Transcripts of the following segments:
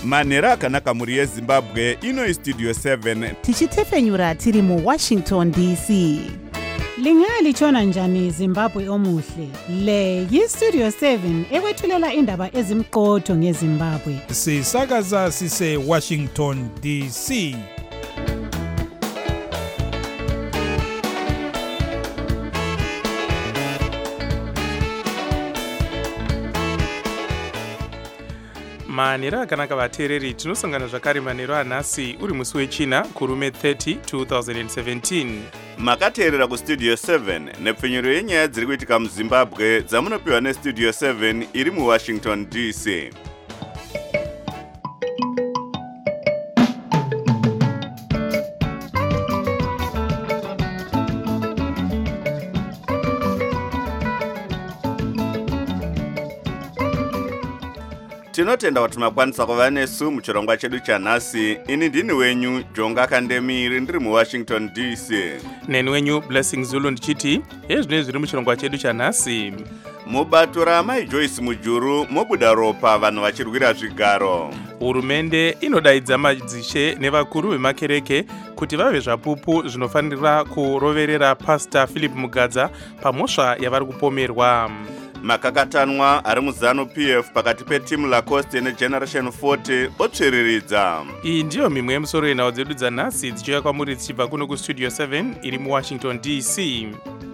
manhero akanaka muri yezimbabwe. Ino Studio 7 tichitefenyura tiri mu Washington DC. Lingalitshona njani Zimbabwe omuhle? Le yi-Studio 7 ekwethulela indaba ezimqotho ngeZimbabwe. Sisakaza sise Washington DC. Manhero akanaka vateereri, tinosangana zvakare manhero anhasi uri musi wechina kurume 30 2017. makateerera kustudio 7 nepfenyuro yenyaya dziri kuitika muzimbabwe dzamunopiwa nestudio 7 iri muwashington DC. Tinotenda kuti makwanisa kuva nesu muchirongwa chedu chanhasi. Ini ndini wenyu Jonga Kandemiri ndiri muWashington DC. Neni wenyu Blessing Zulu ndichiti ezvinezvi zviri muchirongwa chedu chanhasi. Mubato raMai Joyce Mujuru mobuda ropa vanhu vachirwira zvigaro. Hurumende inodaidza madzishe nevakuru vemakereke kuti vave zvapupu zvinofanira kuroverera Pastor Philip Mugadza pamhosva yavari kupomerwa. Makakatanwa ari muzano PF pakati petimu Lacoste neGeneration 40 otsviriridza. Iyi ndiyo mimwe yemusoro yenhau dzedu dzanhasi dzichiuya kwamuri dzichibva kuno kustudio 7 iri muWashington DC.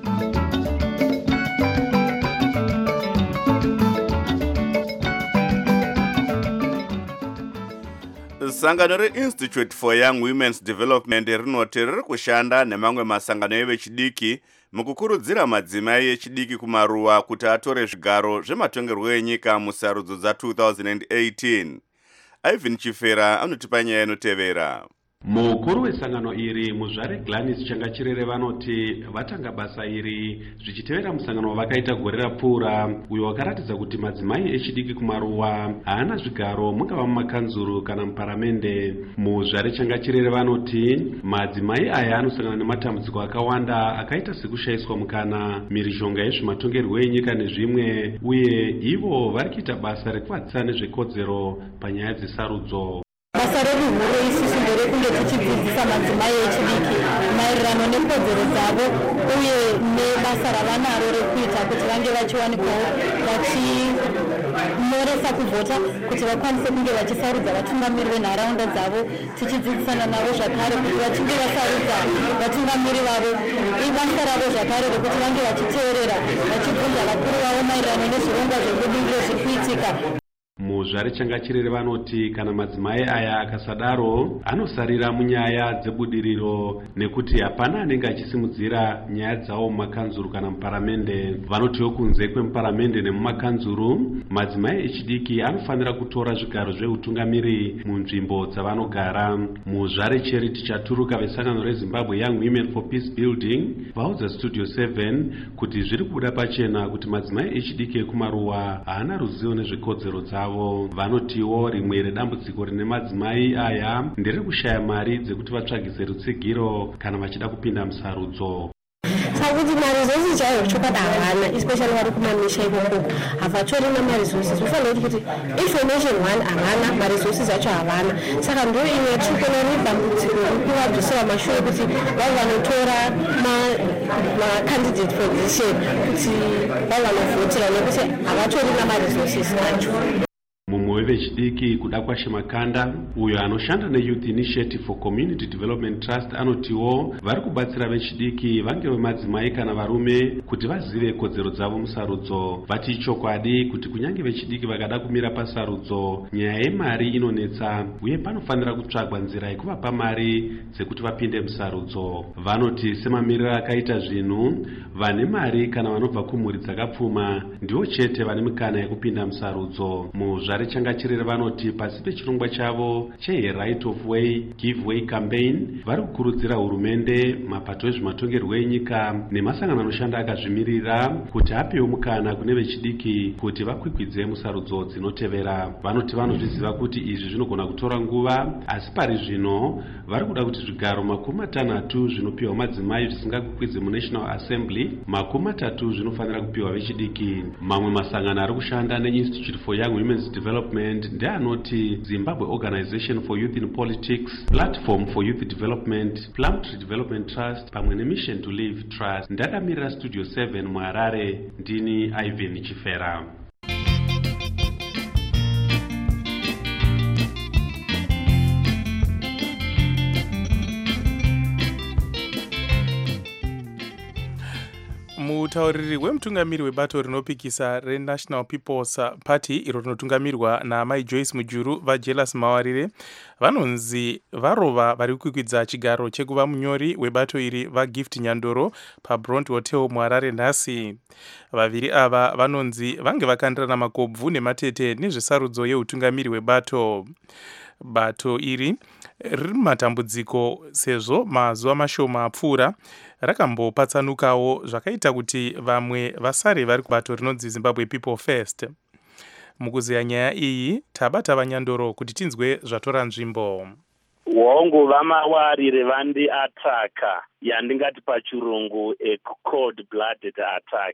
Sangano reInstitute for Young Women's Development rinoti riri kushanda nemamwe masangano evechidiki mukukurudzira madzimai echidiki kumaruwa kuti atore zvigaro zvematongerwo enyika musarudzo dza2018. Ivan Chifera anotipa nyaya inotevera. Mukuru wesangano iri muzvare Gladys Changachirere vanoti vatanga basa iri zvichitevera musangano wavakaita gore rapfuura uyo wakaratidza kuti madzimai echidiki kumaruwa haana zvigaro mungava mumakanzuru kana muparamende. Muzvare Changachirere vanoti madzimai aya anosangana nematambudziko akawanda akaita sekushayiswa mukana, mhirizhonga yezvematongerwo enyika nezvimwe, uye ivo vari kuita basa rekuvadzisa nezvekodzero panyaya dzesarudzo. Basa redu huru isusu nderekunge tichidzidzisa madzimai echidiki maererano nekodzero dzavo uye nebasa ravanaro rekuita kuti vange vachiwanikwawo vachinyoresa kuvhota kuti vakwanise kunge vachisarudza vatungamiri venharaunda dzavo, tichidzidzisana navo zvakare kuti vachinge vasarudza vatungamiri vavo ibasa ravo zvakare rekuti vange vachiteerera vachibvunza vakuru vavo maererano nezvirongwa zvekubingiro zviri kuitika. Muzvare Changachirere vanoti kana madzimai aya akasadaro anosarira munyaya dzebudiriro nekuti hapana anenge achisimudzira nyaya dzawo mumakanzuru kana muparamende. Vanotiwo kunze kwemuparamende nemumakanzuru madzimai echidiki anofanira kutora zvigaro zveutungamiri munzvimbo dzavanogara. Muzvare Charity Chaturuka vesangano reZimbabwe Young Women for Peace Building vaudza Studio 7 kuti zviri kubuda pachena kuti madzimai echidiki ekumaruwa haana ruzivo nezvekodzero dzavo. Vanotiwo rimwe redambudziko rine madzimai aya ndere kushaya mari dzekuti vatsvagise rutsigiro kana vachida kupinda musarudzo. Sakuti marizosi chaiwo chokwadi havana, especially vari kumamisha ikoko havatori namarizosi. Ufanira kuti information one havana, marizosi zacho havana. Saka ndo imwe tirikunori dambudziko rekuvabvisira mashure kuti vavo vanotora macandidate position kuti vavo vanovhotera nekuti havatori namarizosi acho. Mumwe wevechidiki kuda kwashe Makanda uyo anoshanda neYouth Initiative for Community Development Trust anotiwo vari kubatsira vechidiki vange vemadzimai kana varume kuti vazive kodzero dzavo musarudzo. Vati chokwadi kuti kunyange vechidiki vakada kumira pasarudzo nyaya yemari inonetsa uye panofanira kutsvagwa nzira yekuvapa mari dzekuti vapinde musarudzo. Vanoti semamiriro akaita zvinhu vane mari kana vanobva kumhuri dzakapfuma ndivo chete vane mikana yekupinda musarudzo. Muzvare Changachirere vanoti pasi pechirongwa chavo cheRight of Way Give Way campaign vari kukurudzira hurumende, mapato ezvematongerwo enyika nemasangano anoshanda akazvimirira kuti apewo mukana kune vechidiki kuti vakwikwidze musarudzo dzinotevera. Vanoti vanozviziva kuti izvi zvinogona kutora nguva, asi pari zvino vari kuda kuti zvigaro 30 zvinopiwa madzimai zvisingakwidze muNational Assembly, 30 zvinofanira kupiwa vechidiki. Mamwe masangano ari kushanda neInstitute for Young Women's Development development ndeanoti Zimbabwe Organization for Youth in Politics, Platform for Youth Development, Plumtree Development Trust pamwe neMission to Live Trust. Ndakamirira Studio 7 muHarare, ndini Ivan Chifera. mutauriri wemutungamiri webato rinopikisa reNational People's Party iro rinotungamirwa naamai Joyce Mujuru vaJealous Mawarire vanonzi varova vari kukwikwidza chigaro chekuva munyori webato iri vaGift Nyandoro paBront Hotel muHarare nhasi. Vaviri ava vanonzi vange vakandirana makobvu nematete nezvesarudzo yeutungamiri webato. Bato iri riri matambudziko sezvo mazuva mashoma apfuura rakambopatsanukawo zvakaita kuti vamwe vasare vari kubato rinonzi Zimbabwe People First. Mukuziya nyaya iyi tabata vaNyandoro kuti tinzwe zvatora nzvimbo. Hongu vamawarire vandi ataka yandingati pachirungu cold blooded attack.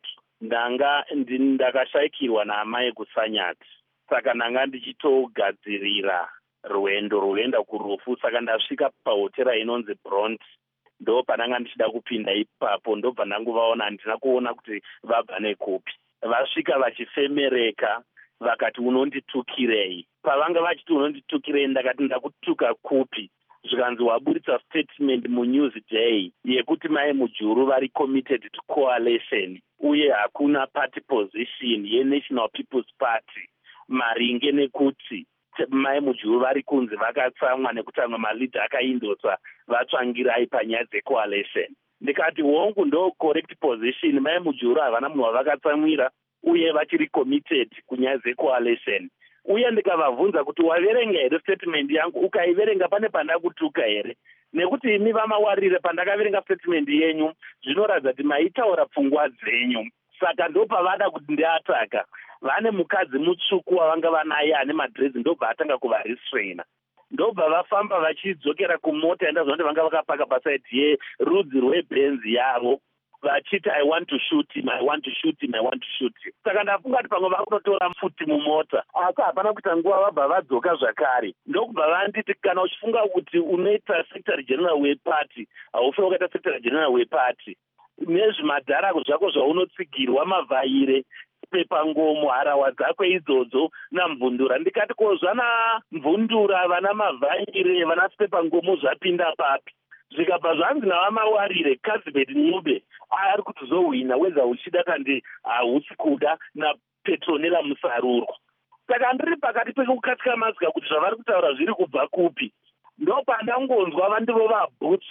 Ndakashayikirwa naamai kusanyati, saka ndanga ndichitogadzirira rwendo rwoenda kurufu. Saka ndasvika pahotera inonzi Bront, ndo pananga ndichida kupinda ipapo. Ndobva ndangovaona, handina kuona kuti vabva nekupi. Vasvika vachifemereka vakati unonditukirei. Pavanga vachiti unonditukirei, ndakati ndakutuka kupi? Zvikanzi waburitsa statement muNewsday yekuti mai Mujuru vari committed to coalition uye hakuna party position yeNational People's Party, maringe nekuti mai Mujuru vari kunzi vakatsamwa nekuti amwe malidha akaindotsa vatsvangirai panyaya dzecoalition. Ndikati hongu ndo correct position, mai Mujuru havana munhu wavakatsamwira uye vachiri committed kunyaya dzecoalition. Uye ndikavabvunza kuti waverenga here statement yangu, ukaiverenga pane pandakutuka here? Nekuti imi vamawarire pandakaverenga statement yenyu zvinoratidza kuti maitaura pfungwa dzenyu. Saka ndo pavada kuti ndiataka. Vane mukadzi mutsvuku wavanga vanaye ane madrezi, ndobva atanga kuvarestraina. Ndobva vafamba vachidzokera kumota yandazva kuti vanga vakapaka pasaidi yerudzi rweBenz yavo vachiti I want to shoot him, I want to shoot him, I want to shoot him. Saka ndafunga kuti pamwe vakunotora futi mumota, asi hapana kuita nguva vabva vadzoka zvakare. Ndokubva vanditi kana uchifunga kuti unoita secretary general weparty, haufaniri wakaita secretary general weparty. Nezvimadhara zvako zvaunotsigirwa, mavhaire, pepangomo, harawa dzakwe idzodzo naMvundura. Ndikati ko zvana Mvundura vana mavhaire vana pepangomo zvapinda papi? Zvikabva zvanzi navamawarire Kazibet Ncube ari kuzohwina weza uchida kandi hausi kuda naPetronella Musarurwa. Saka ndiri pakati pekukatsika mazika kuti zvavari kutaura zviri kubva kupi. Ndopandangonzwa vandivo vabhuti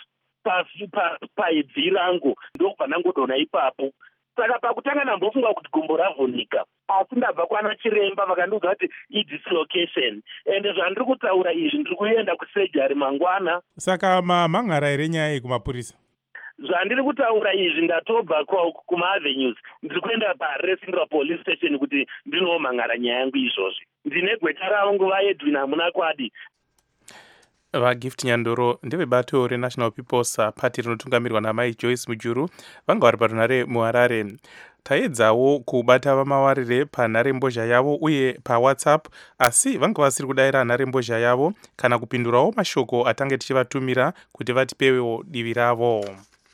paibvi rangu, ndokubva ndangodona ipapo. Saka pakutanga ndambofunga kuti gumbo ravhunika, asi ndabva kwana chiremba vakandiudza kuti idislocation, ende zvandiri kutaura izvi ndiri kuenda kusejari mangwana. Saka mamhangara here nyaya iyi kumapurisa? Zvandiri kutaura izvi ndatobva kumaAvenues, ndiri kuenda paResindra police station kuti ndinomhangara nyaya yangu izvozvi. Ndine gweta ravo nguva Edwin Amunakwadi. VaGift Nyandoro ndevebato reNational People's Party rinotungamirwa naamai Joyce Mujuru vanga vari parunhare muHarare. Taedzawo kubata vamawarire panharembozha yavo uye paWhatsApp, asi vanga vasiri kudayira nharembozha yavo kana kupindurawo mashoko atange tichivatumira kuti vatipewo divi ravo.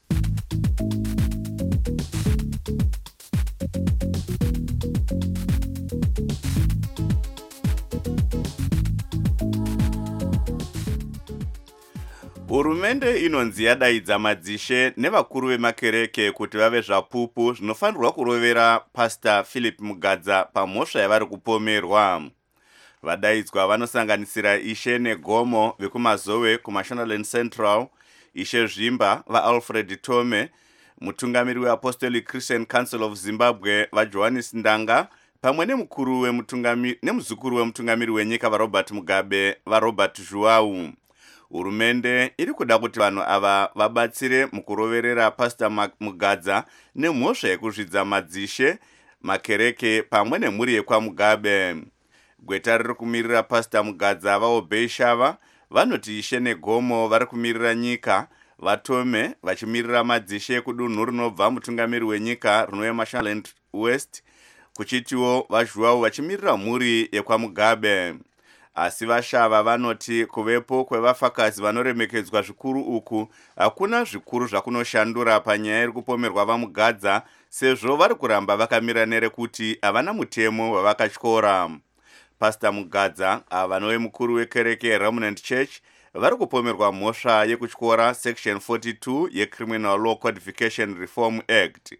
Hurumende inonzi yadaidza madzishe nevakuru vemakereke kuti vave zvapupu zvinofanirwa kurovera Pastor Philip Mugadza pamhosva yavari kupomerwa. Vadaidzwa vanosanganisira Ishe Negomo vekumazowe kuMashonaland Central, Ishe Zvimba vaAlfred Tome, mutungamiri weApostolic Christian Council of Zimbabwe vaJohannes Ndanga, pamwe nemuzukuru wemutungamiri wenyika vaRobert Mugabe vaRobert Zhuwau. Hurumende iri kuda kuti vanhu ava vabatsire mukuroverera Pastor Mugadza nemhosva yekuzvidza madzishe, makereke pamwe nemhuri yekwaMugabe. Gweta riri kumirira Pastor Mugadza vaObey Shava vanoti Ishe Negomo vari kumirira nyika, vaTome vachimirira madzishe kudunhu rinobva mutungamiri wenyika rinova Mashonaland West, kuchitiwo vazhuwawo vachimirira mhuri yekwaMugabe. Asi vashava vanoti kuvepo kwevafakazi vanoremekedzwa zvikuru uku hakuna zvikuru zvakunoshandura panyaya iri kupomerwa vaMugadza, sezvo vari kuramba vakamira nerekuti havana mutemo wavakatyora. Pastor Mugadza, vanove mukuru wekereke Remnant Church, vari kupomerwa mhosva yekutyora section 42 yeCriminal Law Codification Reform Act.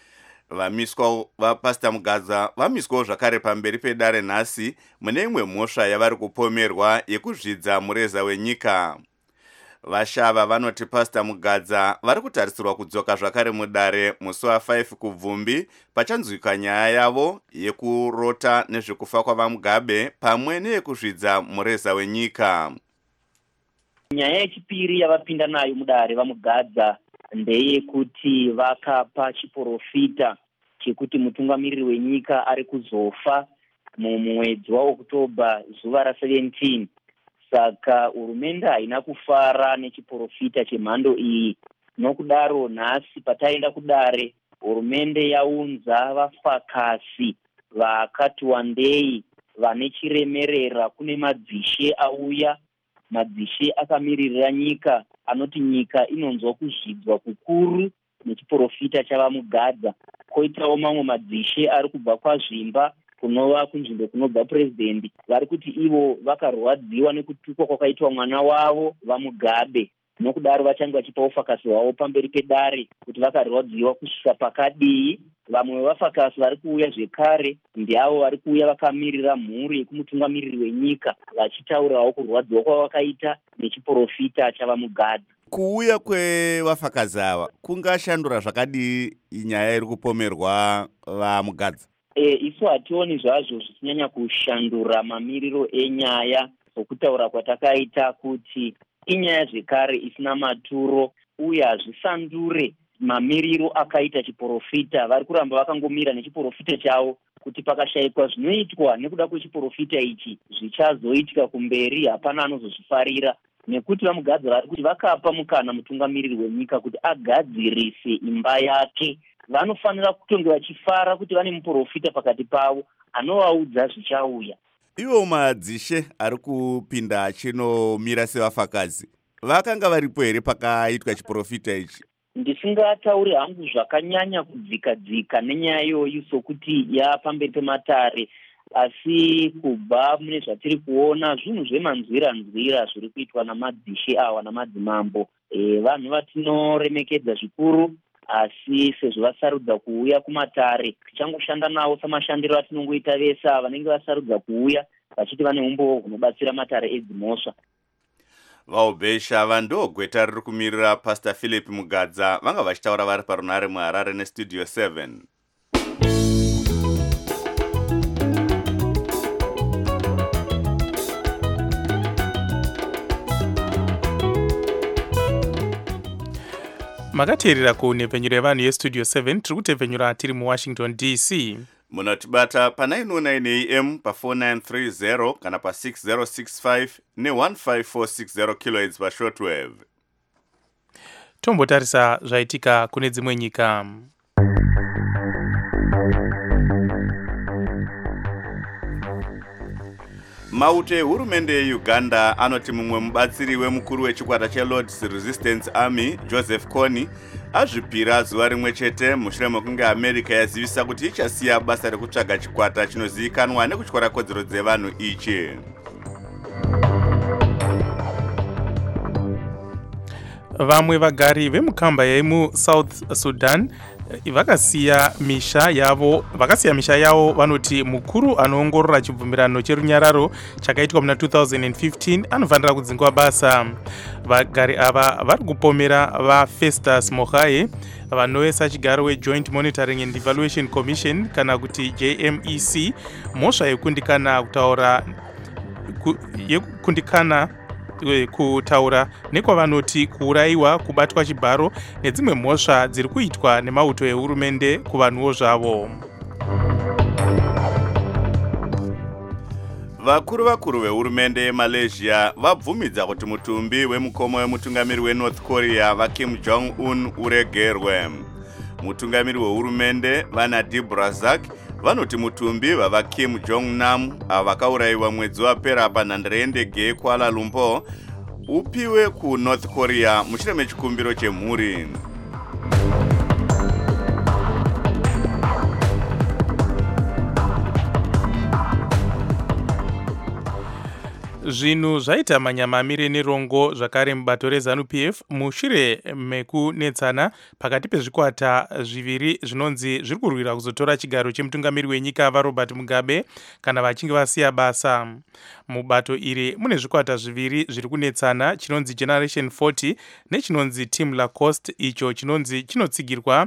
Vamiswa vaPastor Mugadza vamiswawo zvakare pamberi pedare nhasi mune imwe mhosva yavari kupomerwa yekuzvidza mureza wenyika. Vashava vanoti Pastor Mugadza vari kutarisirwa kudzoka zvakare mudare musi wa5 kubvumbi pachanzwika nyaya yavo yekurota nezvekufa kwavaMugabe pamwe neyekuzvidza mureza wenyika. Nyaya yechipiri yavapinda nayo mudare vaMugadza ndeyekuti vakapa chiprofita chekuti mutungamiriri wenyika ari kuzofa mumwedzi waOktobha zuva ra17. Saka hurumende haina kufara nechiprofita chemhando iyi. Nokudaro nhasi pataenda kudare, hurumende yaunza vafakasi vakati wandei vane chiremerera. Kune madzishe auya, madzishe akamiririra nyika anoti nyika inonzwa kuzvidzwa kukuru nechiprofita chavaMugadza. Koitawo mamwe madzishe ari kubva kwazvimba kunova kunzvimbo kunobva purezidendi, vari kuti ivo vakarwadziwa nekutukwa kwakaitwa mwana wavo vaMugabe. Nokudaro vachange vachipa ufakasi hwavo pamberi pedare kuti vakarwadziwa kusvika pakadii. Vamwe vevafakasi vari kuuya zvekare ndiavo vari kuuya vakamirira mhuri yekumutungamiriri wenyika, vachitaurawo kurwadziwa kwavakaita nechiprofita chavaMugadza. Kuuya kwevafakazi ava kungashandura zvakadii nyaya iri kupomerwa vaMugadza? Isu hationi zvazvo zvichinyanya kushandura mamiriro enyaya, sokutaura kwatakaita kuti inyaya zvekare isina maturo uye hazvisandure mamiriro akaita chiprofita. Vari kuramba vakangomira nechiprofita chavo kuti pakashayikwa zvinoitwa nekuda kwechiprofita ichi zvichazoitika kumberi, hapana anozozvifarira. Nekuti vaMugadza vari kuti vakapa mukana mutungamiriri wenyika kuti agadzirise imba yake, vanofanira kutonge vachifara kuti vane muprofita pakati pavo anovaudza zvichauya. Ivo madzishe ari kupinda achinomira sevafakazi vakanga varipo here pakaitwa chiprofita ichi? Ndisingatauri hangu zvakanyanya kudzika nenyaya iyoyi sokuti yapamberi pematare, asi kubva mune zvatiri kuona zvinhu zvemanzwira zviri kuitwa namadzishe awa namadzimambo. Vanhu vatinoremekedza zvikuru, asi sezvo vasarudza kuuya kumatare tichangoshanda navo samashandiro atinongoita vese vanenge vasarudza kuuya vachiti vane umbowo hunobatsira matare edzimhosva. Vaubesha vandogweta riri kumirira Pastor Philip Mugadza vanga vachitaura vari parunare muHarare neStudio 7. Makateerera kunhepfenyuro yevanhu yeStudio 7, tiri kutepfenyura tiri muWashington DC. Munotibata pa909 AM pa4930 kana pa6065 ne15460 kHz pashortwave. Tombotarisa zvaitika kune dzimwe nyika. Mauto ehurumende yeUganda anoti mumwe mubatsiri wemukuru wechikwata cheLord's Resistance Army Joseph Kony azvipira zuva rimwe chete mushure mekunge America yazivisa kuti ichasiya basa rekutsvaga chikwata chinozivikanwa nekutyora kodzero dzevanhu ichi. Vamwe vagari vemukamba yemuSouth Sudan vakasiya misha yavo vanoti mukuru anoongorora chibvumirano cherunyararo chakaitwa muna 2015 anofanira kudzingwa basa. Vagari ava vari kupomera vaFestus Mogae vanove sachigaro weJoint Monitoring and Evaluation Commission kana kuti JMEC mhosva kutaura nekwavanoti kuurayiwa, kubatwa chibharo nedzimwe mhosva dziri kuitwa nemauto ehurumende kuvanhuwo zvavo. Vakuru vehurumende yeMalaysia vabvumidza kuti mutumbi wemukomo wemutungamiri weNorth Korea vaKim Jong-un uregerwe. Mutungamiri wehurumende vaNadib Razak vanoti mutumbi vava Kim Jong Nam vakaurayiwa mwedzi wapera panhandare yendege yeKuala Lumpur upiwe kuNorth Korea mushure mechikumbiro chemhuri. Zvinhu zvaita manyamamire nerongo zvakare mubato reZANU-PF mushure mekunetsana pakati pezvikwata zviviri zvinonzi zviri kurwira kuzotora chigaro chemutungamiri wenyika vaRobert Mugabe kana vachinge vasiya basa. Mubato iri mune zvikwata zviviri zviri kunetsana, chinonzi Generation 40 nechinonzi Team Lacoste, icho chinonzi chinotsigirwa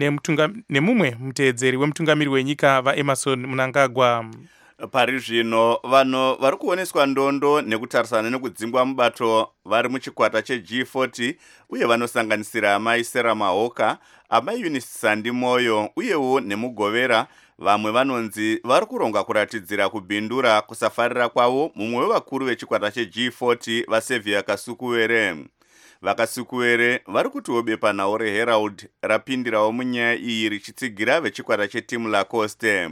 nemumwe muteedzeri wemutungamiri wenyika vaEmerson Mnangagwa. Pari zvino vanhu vari kuoneswa ndondo nekutarisana nekudzingwa mubato vari muchikwata cheG40 uye vanosanganisira amai Sarah Mahoka, amai Eunice Sandimoyo uyewo nemugovera. Vamwe vanonzi vari kuronga kuratidzira kubhindura kusafarira kwavo mumwe wevakuru vechikwata cheG40 vaSaviour Kasukuwere. VaKasukuwere vari kutiwo bepa nhau reHerald rapindirawo munyaya iyi richitsigira vechikwata cheTeam Lacoste.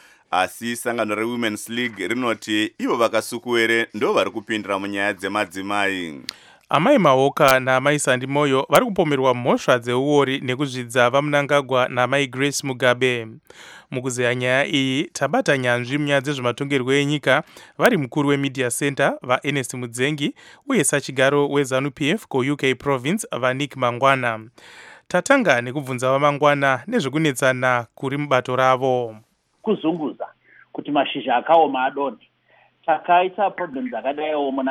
Asi sangano reWomen's League rinoti ivo VaKasukuwere ndo vari kupindira munyaya dzemadzimai. Amai Mahoka naamai Sandimoyo vari kupomerwa mhosva dzeuori nekuzvidza vaMnangagwa naamai Grace Mugabe. Mukuzeya nyaya iyi tabata nyanzvi munyaya dzezvematongerwo enyika vari mukuru weMedia Center vaErnest Mudzengi uye sachigaro weZANU-PF kuUK Province vaNick Mangwana. Tatanga nekubvunza vaMangwana nezvekunetsana kuri mubato ravo. Kuzunguza kuti mashizha akaoma adonhe. Takaita problem dzakadaiwo muna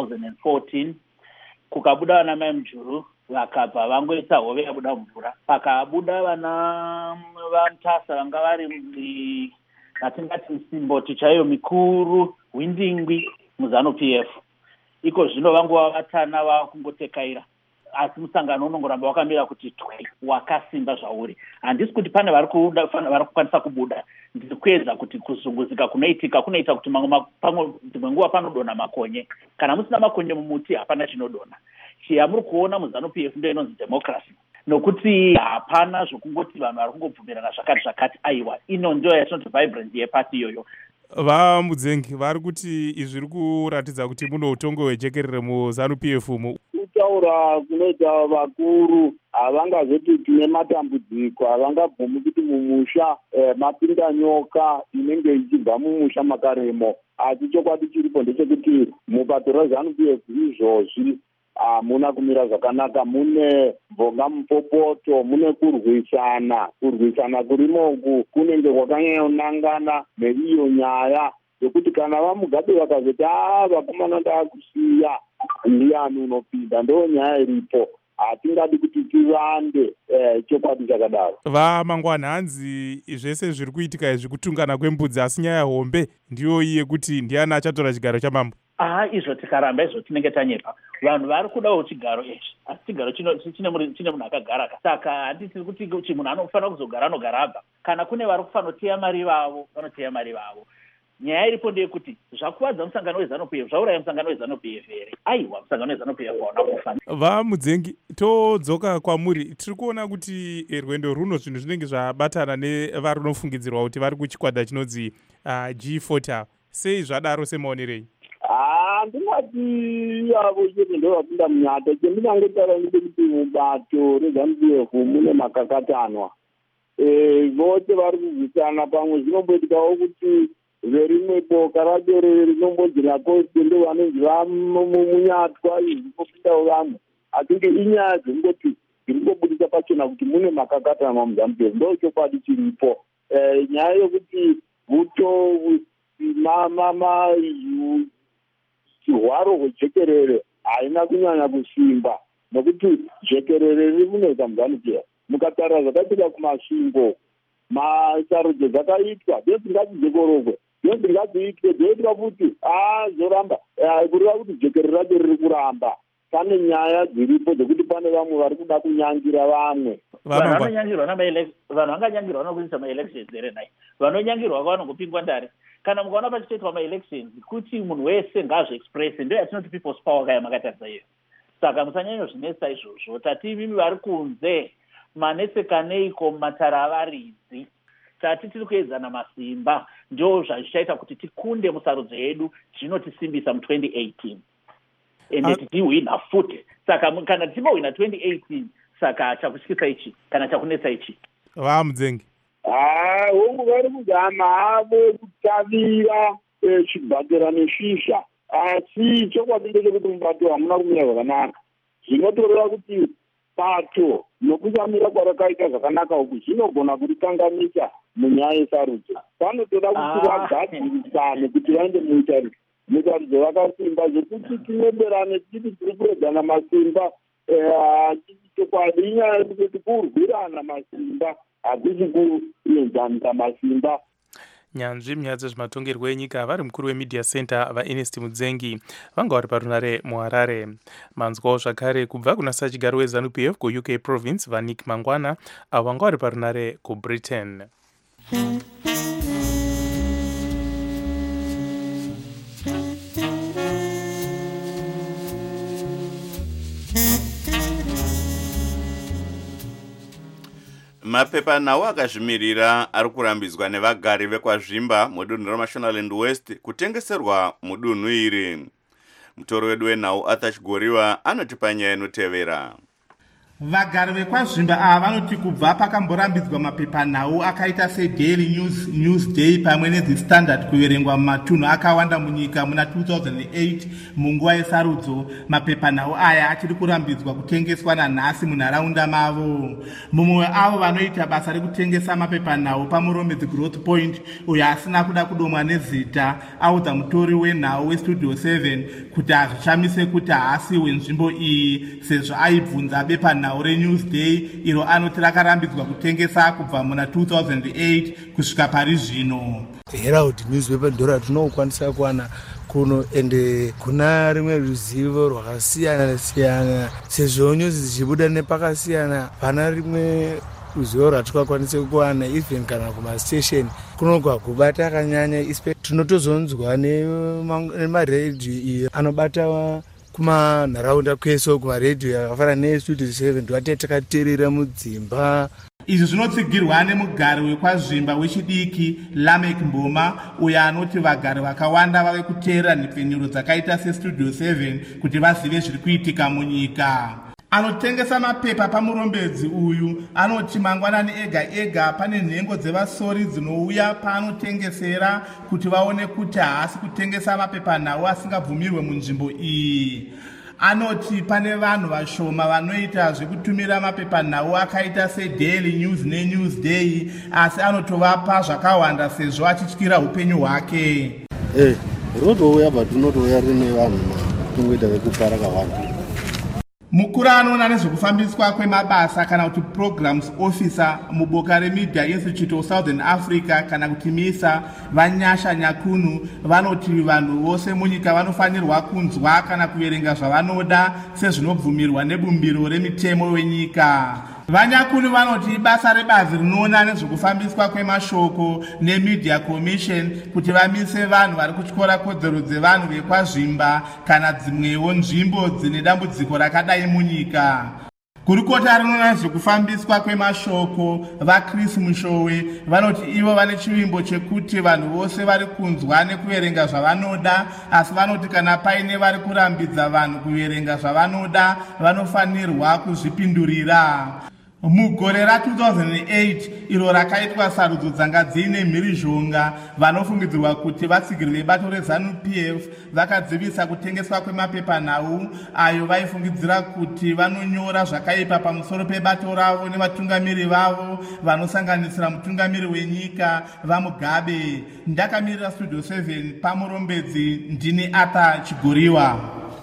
2014 kukabuda vana mai Mujuru vakabva vangoita hove yabuda mvura, pakabuda vana vaMutasa vanga vari vatingati misimboti chaiyo mikuru Windingwi muZANU-PF. Iko zvino vangova vatana vakungotekaira, asi musangano unongoramba wakamira kuti twe wakasimba zvauri. Handisi kuti pane vari kukwanisa kubuda, ndiri kuedza kuti kuzunguzika kunoitika kunoita kuti dzimwe nguva panodonha makonye. Kana musina makonye mumuti hapana chinodonha. Chiyamuri kuona muZANU-PF ndio inonzi democracy, nokuti hapana zvokungoti vanhu vari kungobvumirana zvakati aiwa. Ino ndio yatinoti vibrance yepati iyoyo. VaMudzengi vari kuti izvi zviri kuratidza kuti muno utongo hwejekerere muZANU-PF umu. Kutaura kunoita vakuru havangazoti tine matambudziko, havangabvumi kuti mumusha mapinda nyoka inenge ichibva mumusha makaremo. Asi chokwadi chiripo ndechekuti mubato reZANU-PF izvozvi hamuna kumira zvakanaka. Mune mvonga mupopoto, mune kurwisana kurimoku kunenge kwakanyanyonangana neiyo nyaya yokuti kana vaMugabe vakazoti vakomana ndaakusiya ndiani unopinda, ndo nyaya iripo. Hatingadi kuti tivande chokwadi chakadaro. VaMangwana, hanzi zvese zviri kuitika izvi kutungana kwembudzi, asi nyaya hombe ndiyo iye kuti ndiani achatora chigaro chamambo. Izvo tikaramba izvo tinenge tanyepa. Vanhu vari kudawo chigaro ichi, asi chigaro chine munhu akagara. Saka handiti kuti munhu anofanira kuzogara anogara abva. Kana kune vari kufanira kuteya mari vavo vanoteya mari vavo. Nyaya iripo ndeyekuti zvakuvadza musangano weZANU-PF zvauraya musangano weZANU-PF here? Aiwa, musangano weZANU-PF hauna kufa. VaMudzengi, todzoka kwamuri. Tiri kuona kuti rwendo runo zvinhu zvinenge zvabatana nevari unofungidzirwa kuti vari kuchikwata chinonzi G40. Sei zvadaro semaonerei? Handingati yavo chete ndo vapinda munyata. Chendinangotaura ndechekuti mubato reZANU-PF mune makakatanwa. Vose vari kurwisana pamwe. Zvinomboitikawo kuti verimwe boka racho rinombonzi Lacoste ndo vanonzi vamunyatwa izvipopindawo vamwe. Asi inyaya dzekungoti dzirikubudisa pachena kuti mune makakatanwa muZANU-PF. Ndo chokwadi chiripo. Nyaya yokuti vuto chihwaro hwejekerere haina kunyanya kusimba, nokuti jekerere riri kunoita muZANU-PF. Mukatarira zvakaitika kumasvingo, masarudzo dzakaitwa dzesingadzizekorogwe, dzesingadziitwe dzoitwa kuti zoramba kureva kuti jekerere racho riri kuramba. Pane nyaya dziripo dzekuti pane vamwe vari kuda kunyangira vamwe. Vanhu vanganyangirwa nokuita maelections here nai. Vanonyangirwa vanongopingwa ndare. Kana mukaona pachitoitwa maelections kuti munhu wese ngazviexpress, ndo yatinoti people's power kaya makatarisa iyo. Saka musanyanya zvinetsa izvozvo. Tati imi vari kunze manetsekanei mumatara avaridzi. tati tiri kuedzana masimba ndo zvachichaita kuti tikunde musarudzo yedu zvinotisimbisa mu2018 ende tichihwina futi. Saka kana tichimbohwina 2018 saka chakutyisa ichi kana chakunetsa ichi Mudzengi hongu vari kuzama havo kutavira chibhakera neshizha, asi chokwadi ndechekuti mubato hamuna kumira zvakanaka. Zvinotoreva kuti bato nokusamira kwarakaita zvakanaka uku zvinogona kurikanganisa munyaya yesarudzo. Panotoda kuti vagadzirisane kuti vaende mutarudzo vakasimba zvekuti tinemberane tichiti tiri kuedzana masimba. Chokwadi inyaya yekuti kurwirana masimba hakusi kuenzanisa masimba. Nyanzvi munyaya dzezvematongerwo enyika vari mukuru wemedia center vaErnest Mudzengi vanga vari parunare muHarare. Manzwawo zvakare kubva kuna sachigaro weZANU-PF kuUK province vaNick Mangwana avo vanga vari parunare kuBritain. Mapepanhau akazvimirira ari kurambidzwa nevagari vekwazvimba mudunhu reMashonaland West kutengeserwa mudunhu iri. Mutoro wedu wenhau Arthur Chigoriwa anoti panyaya inotevera. Vagari vekwazvimba ava vanoti kubva pakamborambidzwa mapepanhau akaita seDaily Newsday pamwe neThe Standard kuverengwa mumatunhu akawanda munyika muna 2008 munguva yesarudzo, mapepanhau aya achiri kurambidzwa kutengeswa nanhasi munharaunda mavo. Mumwe avo vanoita basa rekutengesa mapepanhau paMuromedzi Growth Point, uyo asina kuda kudomwa nezita, audza mutori wenhau weStudio 7 kuti hazvishamise kuti haasiwe nzvimbo iyi sezvo aibvunza bepanhau reNewsday iro anoti rakarambidzwa kutengesa kubva muna 2008 kusvika pari zvino. Herald newspaper ndo ratinokwanisa kuwana kuno ende kuna rimwe ruzivo rwakasiyana siyana sezvo nyuzi dzichibuda nepakasiyana pana rimwe ruzivo rwatikakwanisa kuwana even kana kumastation kunogwa kubata akanyanya tinotozonzwa nemaredhiyo iyo anobata kumanharaunda kwese kumaredhiyo yakafanana neStudio 7 ndoatete takateerera mudzimba. Izvi zvinotsigirwa nemugari wekwazvimba wechidiki Lamek Mboma, uyo anoti vagari vakawanda vave kuteerera nhepfenyuro dzakaita seStudio 7 kuti vazive zviri kuitika munyika. Anotengesa mapepa pamurombedzi uyu anoti mangwanani ega ega pane nhengo dzevasori dzinouya paanotengesera kuti vaone kuti haasi kutengesa mapepanhau asingabvumirwe munzvimbo iyi. Anoti pane vanhu vashoma vanoita zvekutumira mapepanhau akaita seDaily News neNewsday, asi anotovapa zvakawanda sezvo achityira upenyu hwake. Rinotouya but rinotouya rine vanhu matongoita vekupara kawanda. Mukuru anoona nezvekufambiswa kwemabasa kana kuti programs officer muboka reMedia Institute of Southern Africa kana kuti MISA Vanyasha Nyakunu vanoti vanhu vose munyika vanofanirwa kunzwa kana kuverenga zvavanoda sezvinobvumirwa nebumbiro remitemo wenyika. Vanyakunu vanoti basa rebazi rinoona nezvekufambiswa kwemashoko neMedia Commission kuti vamise vanhu vari kutyora kodzero dzevanhu vekwazvimba kana dzimwewo nzvimbo dzine dambudziko rakadai munyika. Gurukota rinoona nezvekufambiswa kwemashoko vaChris Mushowe vanoti ivo vane chivimbo chekuti vanhu vose vari kunzwa nekuverenga zvavanoda, asi vanoti kana paine vari kurambidza vanhu kuverenga zvavanoda vanofanirwa kuzvipindurira. Mugore ra2008 iro rakaitwa sarudzo dzanga dziine mhirizhonga, vanofungidzirwa kuti vatsigiri vebato reZANU-PF vakadzivisa kutengeswa kwemapepanhau ayo vaifungidzira kuti vanonyora zvakaipa pamusoro pebato ravo nevatungamiri vavo vanosanganisira mutungamiri wenyika vaMugabe. Ndakamirira Studio 7 pamurombedzi ndini Arthur Chigoriwa.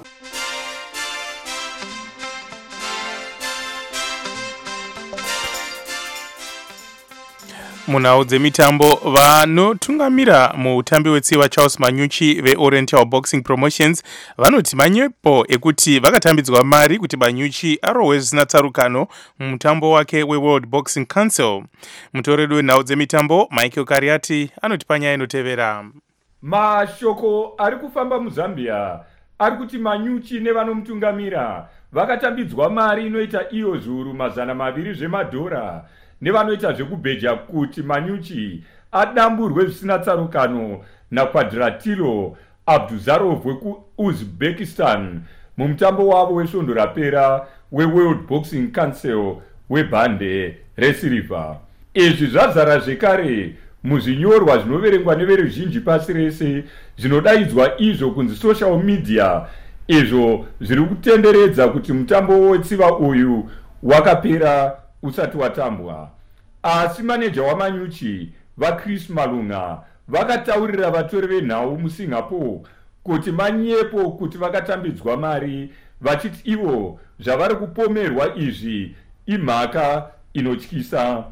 Munhau dzemitambo vanotungamira muutambi wetsiva Charles Manyuchi veOriental Boxing Promotions vanoti manyepo ekuti vakatambidzwa mari kuti Manyuchi arohwe zvisina tsarukano mumutambo wake weWorld Boxing Council. Mutoredu wenhau dzemitambo Michael Kariati anoti panyaya inotevera. Mashoko ari kufamba muZambia ari kuti Manyuchi nevanomutungamira vakatambidzwa mari inoita iyo zviuru $200 zvemadhora nevanoita zvekubheja kuti Manyuchi adamburwe zvisina tsarukano naKwadratilo Abduzarov wekuuzbekistan mumutambo wavo wesvondo rapera weWorld Boxing Council webhande resirivha. Izvi zvazara zvekare muzvinyorwa zvinoverengwa neveruzhinji pasi rese zvinodaidzwa izvo kunzi social media, izvo zviri kutenderedza kuti mutambo wetsiva uyu wakapera usati watambwa. Asi maneja waManyuchi vaChris Malunga vakataurira vatori venhau muSingapore kuti manyepo kuti vakatambidzwa mari, vachiti ivo zvavari kupomerwa izvi imhaka inotyisa.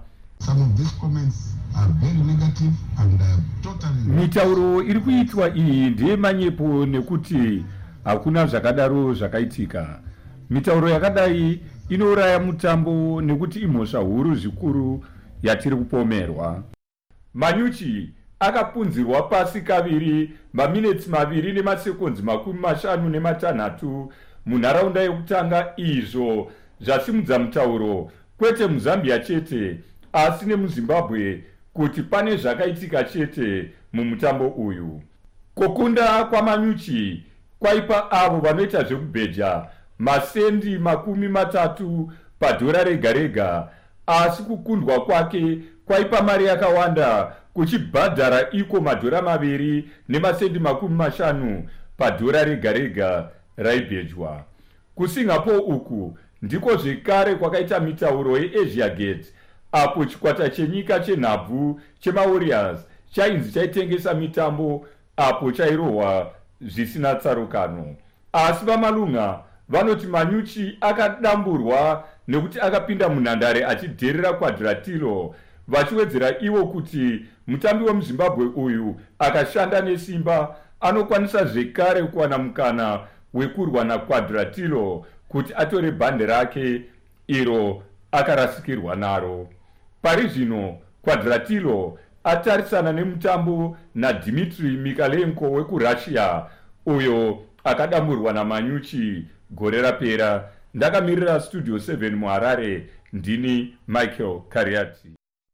Mitauro iri kuitwa iyi ndiye manyepo nekuti hakuna zvakadaro zvakaitika. Mitauro yakadai inouraya mutambo nekuti imhosva huru zvikuru yatiri kupomerwa. Manyuchi akapunzirwa pasi kaviri maminitsi 2 nemasekonzi 56 munharaunda yekutanga, izvo zvasimudza mutauro kwete muZambia chete asi nemuZimbabwe kuti pane zvakaitika chete mumutambo uyu. Kukunda kwaManyuchi kwaipa avo vanoita zvekubheja masendi 30 padhora rega rega, asi kukundwa kwake kwaipa mari yakawanda kuchibhadhara iko madhora 2 nemasendi 50 padhora rega rega raibhejwa. KuSingapore uku ndiko zvekare kwakaita mitauro yeAsia Gate, apo chikwata chenyika chenhabvu chemaWarriors chainzi chaitengesa mitambo apo chairohwa zvisina tsarukano. Asi vaMalunga vanoti Manyuchi akadamburwa nekuti akapinda munhandare achidherera Kwadratilo, vachiwedzera ivo kuti mutambi wemuZimbabwe uyu akashanda nesimba anokwanisa zvekare kuwana mukana wekurwa naKwadratilo kuti atore bhande rake iro akarasikirwa naro. Pari zvino Kwadratilo atarisana nemutambo naDmitry Mikalenko wekuRussia uyo akadamburwa naManyuchi gore rapera. Ndakamirira Studio 7 muHarare, ndini Michael Kariati.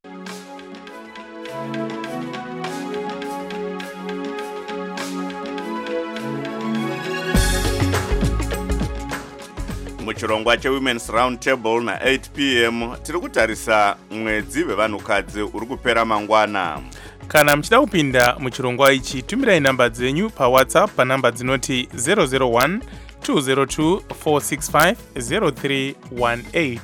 muchirongwa cheWomen's Round Table na 8 p.m. tiri kutarisa mwedzi wevanhukadzi uri kupera mangwana. Kana muchida kupinda muchirongwa ichi, tumirai namba dzenyu paWhatsApp panamba dzinoti 001 202 465 0318.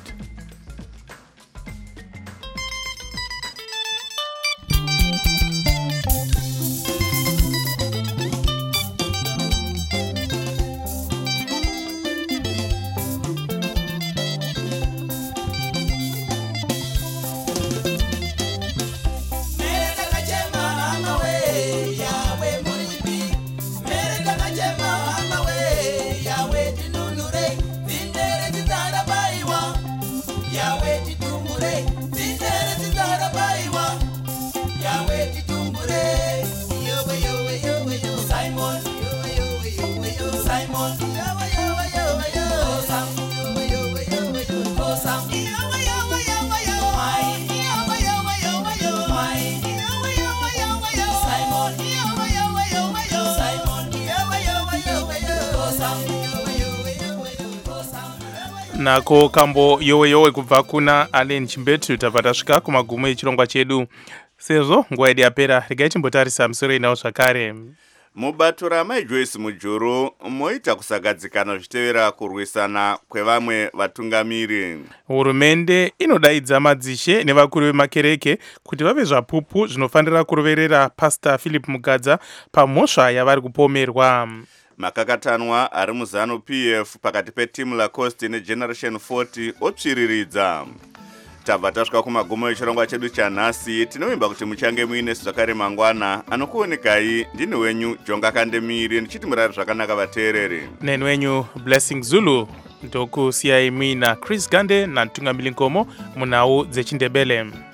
Nako kambo yowe kubva kuna Allen Chimbetu tabva tasvika kumagumo echirongwa chedu. Sezvo nguva yedu yapera, regai timbotarisa musoro inawo zvakare. Mubato raMaiJoyce Mujuru moita kusagadzikana zvichitevera kurwisana kwevamwe vatungamiri. Hurumende inodaidza madzishe nevakuru vemakereke kuti vave zvapupu zvinofanira kuroverera Pastor Philip Mugadza pamhosva yavari kupomerwa. Makakatanwa ari muZanu PF pakati peTeam Lacoste neGeneration 40 otsviriridza. Tabva tasvika kumagumo echirongwa chedu chanhasi. Tinovimba kuti muchange muine zvakare mangwana. Anokuonekai ndini wenyu Jonga Kandemiri ndichiti murari zvakanaka vateereri. Neni wenyu Blessing Zulu ndokusiyai muina Chris Gande naNtungamiri Nkomo munhau dzeChindebele.